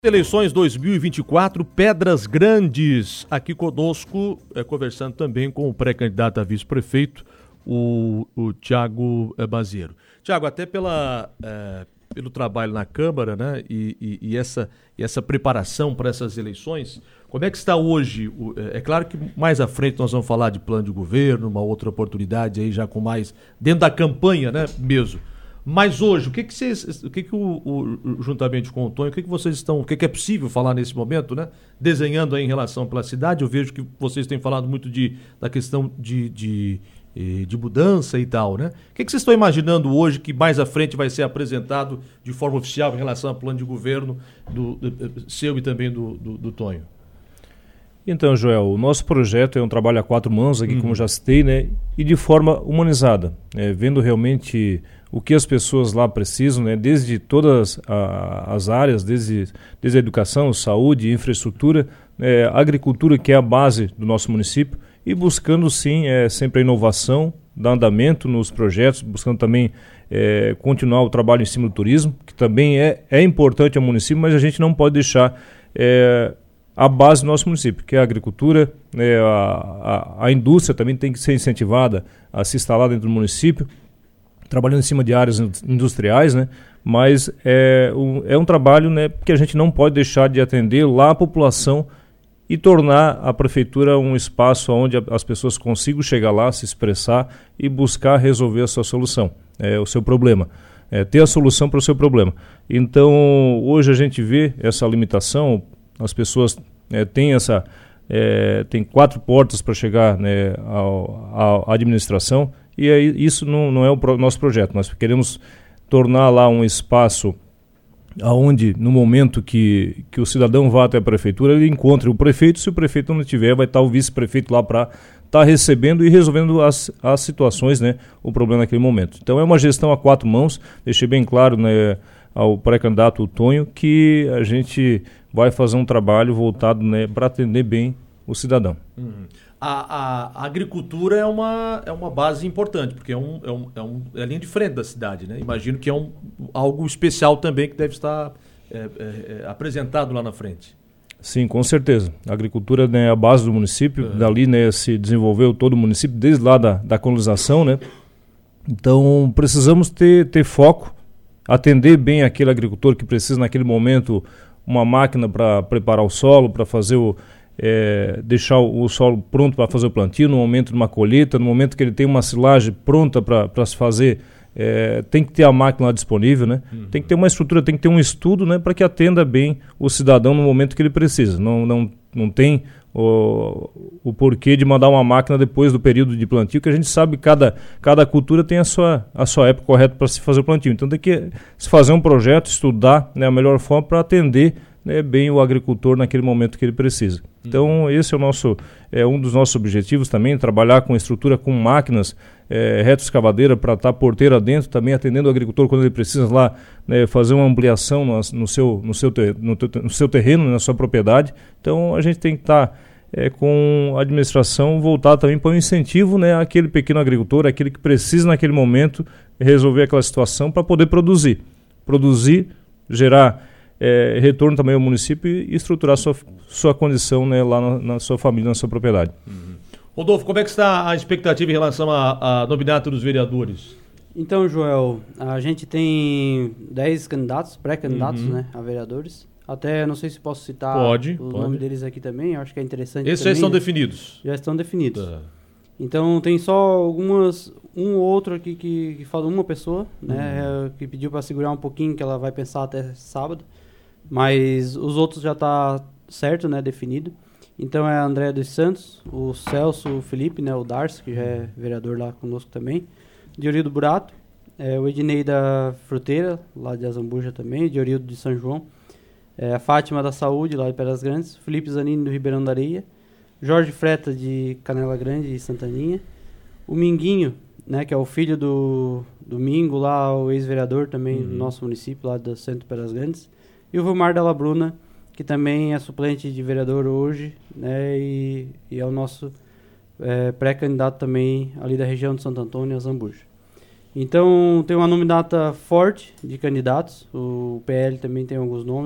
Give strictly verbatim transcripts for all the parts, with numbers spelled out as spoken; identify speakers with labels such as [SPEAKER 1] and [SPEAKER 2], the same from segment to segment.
[SPEAKER 1] Eleições dois mil e vinte e quatro, Pedras Grandes, aqui conosco, é, conversando também com o pré-candidato a vice-prefeito, o, o Thiago é, Baziero. Thiago, até pela, é, pelo trabalho na Câmara, né, e, e, e, essa, e essa preparação para essas eleições, como é que está hoje? O, é, é claro que mais à frente nós vamos falar de plano de governo, uma outra oportunidade aí já com mais, dentro da campanha, né, mesmo. Mas hoje, o que que vocês, o que que o, o juntamente com o Tonho, o que que vocês estão, o que que é possível falar nesse momento, né? Desenhando aí em relação pela cidade, eu vejo que vocês têm falado muito de, da questão de, de, de mudança e tal, né? O que que vocês estão imaginando hoje que mais à frente vai ser apresentado de forma oficial em relação ao plano de governo do, do seu e também do, do, do Tonho?
[SPEAKER 2] Então, Joel, o nosso projeto é um trabalho a quatro mãos aqui, uhum. como já citei, né? E de forma humanizada, né? Vendo realmente o que as pessoas lá precisam, né? Desde todas a, as áreas, desde, desde a educação, saúde, infraestrutura, é, agricultura, que é a base do nosso município, e buscando sim é, sempre a inovação, dar andamento nos projetos, buscando também é, continuar o trabalho em cima do turismo, que também é, é importante ao município, mas a gente não pode deixar é, a base do nosso município, que é a agricultura, é, a, a, a indústria também tem que ser incentivada a se instalar dentro do município, trabalhando em cima de áreas industriais, né? Mas é um, é um trabalho, né, que a gente não pode deixar de atender lá a população e tornar a prefeitura um espaço onde a, as pessoas consigam chegar lá, se expressar e buscar resolver a sua solução, é, o seu problema, é, ter a solução para o seu problema. Então, hoje a gente vê essa limitação, as pessoas é, têm essa... É, tem quatro portas para chegar, né, ao, à administração, e aí isso não, não é o pro, nosso projeto. Nós queremos tornar lá um espaço onde, no momento que, que o cidadão vá até a prefeitura, ele encontre o prefeito. Se o prefeito não tiver, vai estar o vice-prefeito lá para estar tá recebendo e resolvendo as, as situações, né, o problema naquele momento. Então é uma gestão a quatro mãos. Deixei bem claro, né, ao pré-candidato Tonho que a gente vai fazer um trabalho voltado, né, para atender bem o cidadão.
[SPEAKER 1] Uhum. A, a, a agricultura é uma, é uma base importante, porque é, um, é, um, é, um, é a linha de frente da cidade, né? Imagino que é um, algo especial também que deve estar é, é, é, apresentado lá na frente.
[SPEAKER 2] Sim, com certeza. A agricultura, né, é a base do município, uhum. Dali, né, se desenvolveu todo o município, desde lá da, da colonização, né? Então precisamos ter, ter foco, atender bem aquele agricultor que precisa naquele momento uma máquina para preparar o solo, para fazer o É, deixar o, o solo pronto para fazer o plantio, no momento de uma colheita, no momento que ele tem uma silagem pronta para se fazer, é, tem que ter a máquina lá disponível, né? Uhum. Tem que ter uma estrutura, tem que ter um estudo, né, para que atenda bem o cidadão no momento que ele precisa. Não, não, não tem o, o porquê de mandar uma máquina depois do período de plantio, que a gente sabe que cada, cada cultura tem a sua, a sua época correta para se fazer o plantio. Então tem que se fazer um projeto, estudar, né, a melhor forma para atender, né, bem o agricultor naquele momento que ele precisa. Então esse é o nosso, é um dos nossos objetivos também, trabalhar com estrutura, com máquinas, é, retroescavadeira para estar porteira dentro, também atendendo o agricultor quando ele precisa lá, né, fazer uma ampliação no, no, seu, no, seu, ter, no, no seu terreno, na sua propriedade. Então a gente tem que estar é, com a administração voltada também para o incentivo, né, àquele pequeno agricultor, aquele que precisa naquele momento resolver aquela situação para poder produzir. Produzir, gerar É, retorno também ao município e estruturar sua, sua condição, né, lá na, na sua família, na sua propriedade.
[SPEAKER 1] Uhum. Rodolfo, como é que está a expectativa em relação a, a nominato dos vereadores?
[SPEAKER 3] Então, Joel, a gente tem dez candidatos, pré-candidatos, uhum. né, a vereadores. Até não sei se posso citar
[SPEAKER 1] pode,
[SPEAKER 3] os
[SPEAKER 1] pode.
[SPEAKER 3] nomes deles aqui também, eu acho que é interessante.
[SPEAKER 1] Esses
[SPEAKER 3] também,
[SPEAKER 1] já estão
[SPEAKER 3] né?
[SPEAKER 1] definidos?
[SPEAKER 3] Já estão definidos.
[SPEAKER 1] Tá.
[SPEAKER 3] Então tem só algumas, um ou outro aqui que, que fala uma pessoa, né, uhum. que pediu para segurar um pouquinho, que ela vai pensar até sábado. Mas os outros já tá certo, né, definido. Então é a Andréa dos Santos, o Celso, o Felipe, né, o Darcy, que já é vereador lá conosco também. Diorildo Burato, é, o Ednei da Fruteira, lá de Azambuja também, Diorildo de São João. É, a Fátima da Saúde, lá de Pedras Grandes. Felipe Zanini do Ribeirão da Areia. Jorge Freta de Canela Grande e Santaninha. O Minguinho, né, que é o filho do, do Mingo, lá o ex-vereador também uhum. do nosso município, lá do Centro de Pedras Grandes. E o Vilmar Della Bruna, que também é suplente de vereador hoje, né, e, e é o nosso é, pré-candidato também ali da região de Santo Antônio, Azambuja. Então tem uma nominata forte de candidatos, o P L também tem alguns nomes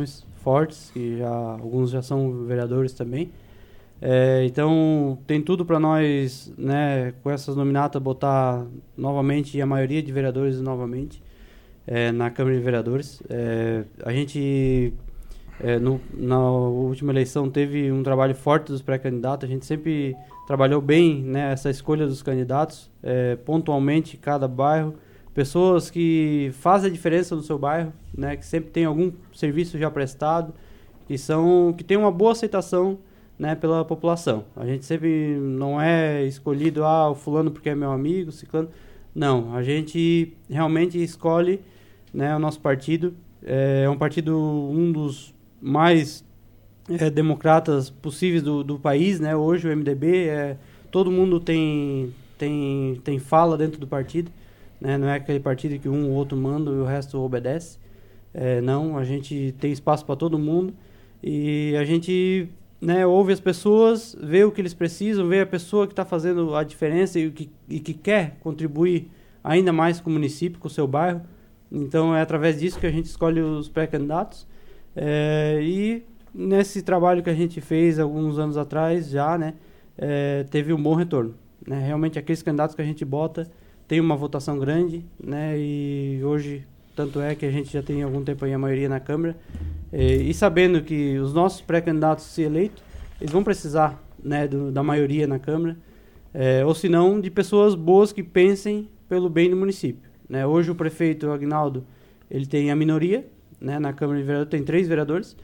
[SPEAKER 3] fortes, que já, alguns já são vereadores também. É, então, tem tudo para nós, né, com essas nominatas, botar novamente, a maioria de vereadores novamente, é, na Câmara de Vereadores. É, a gente, é, no, na última eleição, teve um trabalho forte dos pré-candidatos. A gente sempre trabalhou bem, né, essa escolha dos candidatos, é, pontualmente, cada bairro. Pessoas que fazem a diferença no seu bairro, né, que sempre tem algum serviço já prestado, que, são, que tem uma boa aceitação, né, pela população. A gente sempre não é escolhido, ah, o fulano porque é meu amigo, ciclano. Não, a gente realmente escolhe, né, o nosso partido. É um partido, um dos mais é, democratas possíveis do, do país, né? Hoje o M D B, é, todo mundo tem, tem, tem fala dentro do partido, né? Não é aquele partido que um ou outro manda e o resto obedece. É, não, a gente tem espaço para todo mundo e a gente... Né, ouve as pessoas, vê o que eles precisam, vê a pessoa que está fazendo a diferença e que, e que quer contribuir ainda mais com o município, com o seu bairro. Então é através disso que a gente escolhe os pré-candidatos. É, e nesse trabalho que a gente fez alguns anos atrás já, né, é, teve um bom retorno. Né? Realmente aqueles candidatos que a gente bota tem uma votação grande, né, e hoje, tanto é que a gente já tem algum tempo aí a maioria na Câmara. E, e sabendo que os nossos pré-candidatos, se eleitos, eles vão precisar, né, do, da maioria na Câmara, é, ou se não, de pessoas boas que pensem pelo bem do município. Né? Hoje o prefeito Aguinaldo, ele tem a minoria, né, na Câmara de Vereadores, tem três vereadores,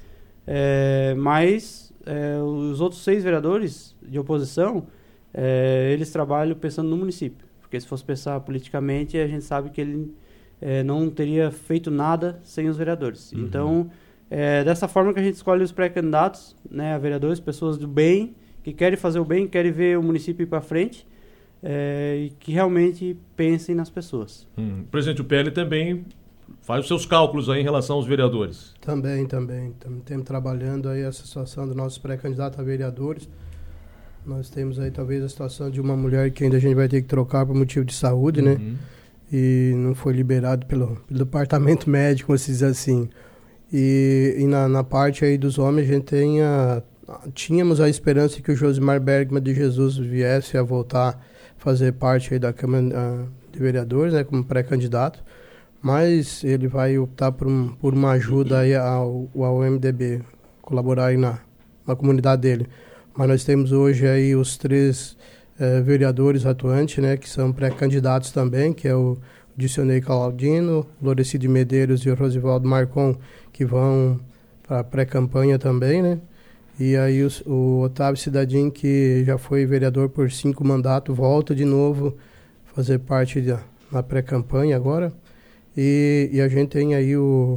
[SPEAKER 3] é, mas é, os outros seis vereadores de oposição, é, eles trabalham pensando no município. Porque se fosse pensar politicamente, a gente sabe que ele é, não teria feito nada sem os vereadores. Uhum. Então... É dessa forma que a gente escolhe os pré-candidatos, né, a vereadores, pessoas do bem, que querem fazer o bem, querem ver o município ir para frente, é, e que realmente pensem nas pessoas.
[SPEAKER 1] Hum. Presidente, o P L também faz os seus cálculos aí em relação aos vereadores.
[SPEAKER 4] Também, também. Estamos trabalhando aí a situação dos nossos pré-candidatos a vereadores. Nós temos aí talvez a situação de uma mulher que ainda a gente vai ter que trocar por motivo de saúde, uhum. né? E não foi liberado pelo, pelo departamento médico, vamos dizer assim. E, e na, na parte aí dos homens, a gente tem a, tínhamos a esperança que o Josimar Bergman de Jesus viesse a voltar a fazer parte aí da Câmara a, de Vereadores, né, como pré-candidato, mas ele vai optar por, um, por uma ajuda aí ao, ao M D B, colaborar aí na, na comunidade dele. Mas nós temos hoje aí os três eh, vereadores atuantes, né, que são pré-candidatos também, que é o Dicionei Claudino, Loreci de Medeiros e o Rosivaldo Marcon, que vão para a pré-campanha também, né? E aí os, o Otávio Cidadinho, que já foi vereador por cinco mandatos, volta de novo fazer parte da na pré-campanha agora. E, e a gente tem aí o,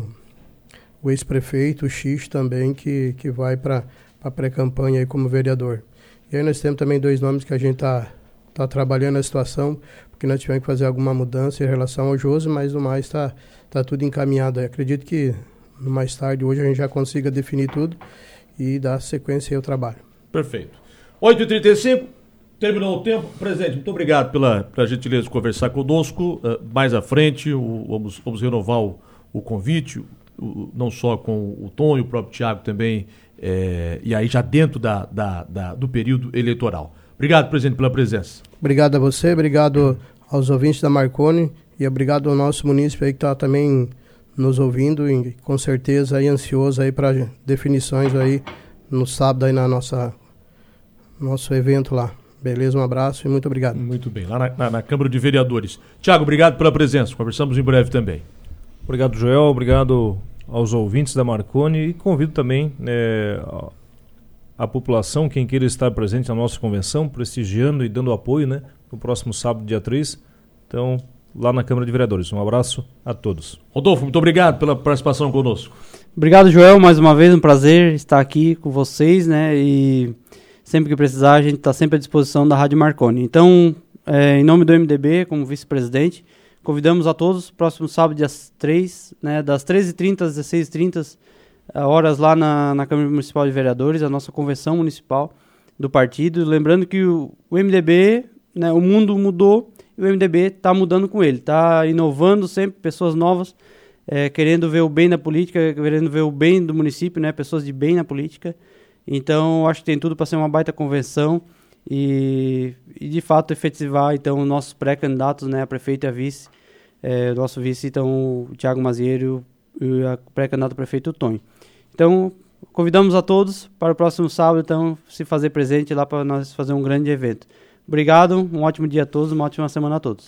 [SPEAKER 4] o ex-prefeito, o X também, que, que vai para a pré-campanha aí como vereador. E aí nós temos também dois nomes que a gente está tá trabalhando a situação, porque nós tivemos que fazer alguma mudança em relação ao Josi, mas no mais está tá tudo encaminhado. Eu acredito que mais tarde, hoje, a gente já consiga definir tudo e dar sequência ao trabalho.
[SPEAKER 1] Perfeito. oito e trinta e cinco, terminou o tempo. Presidente, muito obrigado pela, pela gentileza de conversar conosco. Uh, mais à frente, o, vamos, vamos renovar o, o convite, o, não só com o Tom e o próprio Thiago também, é, e aí já dentro da, da, da, do período eleitoral. Obrigado, presidente, pela presença.
[SPEAKER 4] Obrigado a você, obrigado aos ouvintes da Marconi e obrigado ao nosso munícipe aí que está também nos ouvindo e com certeza aí ansioso aí para definições aí no sábado aí na nossa nosso evento lá. Beleza? Um abraço e muito obrigado.
[SPEAKER 1] Muito bem, lá na, na, na Câmara de Vereadores. Tiago, obrigado pela presença. Conversamos em breve também.
[SPEAKER 2] Obrigado, Joel. Obrigado aos ouvintes da Marconi e convido também é, a, a população, quem queira estar presente na nossa convenção, prestigiando e dando apoio, né, no próximo sábado, dia três. Então, lá na Câmara de Vereadores. Um abraço a todos.
[SPEAKER 1] Rodolfo, muito obrigado pela participação conosco.
[SPEAKER 3] Obrigado, Joel, mais uma vez, um prazer estar aqui com vocês, né, e sempre que precisar a gente está sempre à disposição da Rádio Marconi. Então, é, em nome do M D B, como vice-presidente, convidamos a todos, próximo sábado, dia três, né, das treze e trinta às dezesseis e trinta, horas lá na, na Câmara Municipal de Vereadores, a nossa convenção municipal do partido. Lembrando que o, o M D B, né, o mundo mudou, e o M D B está mudando com ele, está inovando sempre, pessoas novas é, querendo ver o bem da política, querendo ver o bem do município, né? Pessoas de bem na política. Então, acho que tem tudo para ser uma baita convenção e, e de fato, efetivar, então, nossos pré-candidatos, né? A prefeita e a vice, é, nosso vice, então, o Thiago Mazieiro e a pré-candidato a prefeito, o Tonho. Então, convidamos a todos para o próximo sábado, então, se fazer presente lá para nós fazer um grande evento. Obrigado, um ótimo dia a todos, uma ótima semana a todos.